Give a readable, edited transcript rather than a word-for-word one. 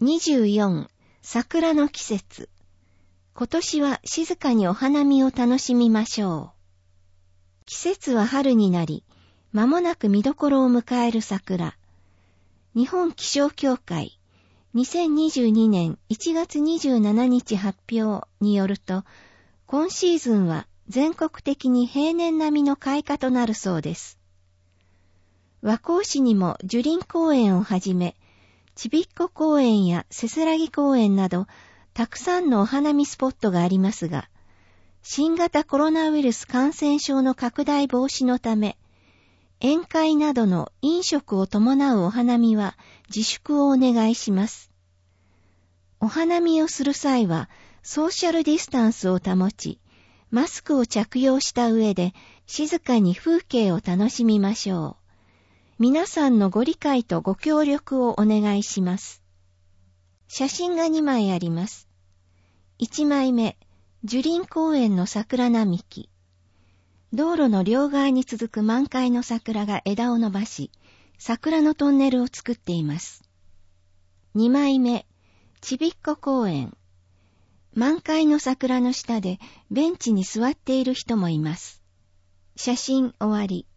24、桜の季節。今年は静かにお花見を楽しみましょう。季節は春になり、間もなく見どころを迎える桜。日本気象協会2022年1月27日発表によると、今シーズンは全国的に平年並みの開花となるそうです。和光市にも樹林公園をはじめ、ちびっこ公園やせせらぎ公園など、たくさんのお花見スポットがありますが、新型コロナウイルス感染症の拡大防止のため、宴会などの飲食を伴うお花見は自粛をお願いします。お花見をする際はソーシャルディスタンスを保ち、マスクを着用した上で静かに風景を楽しみましょう。皆さんのご理解とご協力をお願いします。写真が2枚あります。1枚目、樹林公園の桜並木。道路の両側に続く満開の桜が枝を伸ばし、桜のトンネルを作っています。2枚目、ちびっこ公園。満開の桜の下でベンチに座っている人もいます。写真終わり。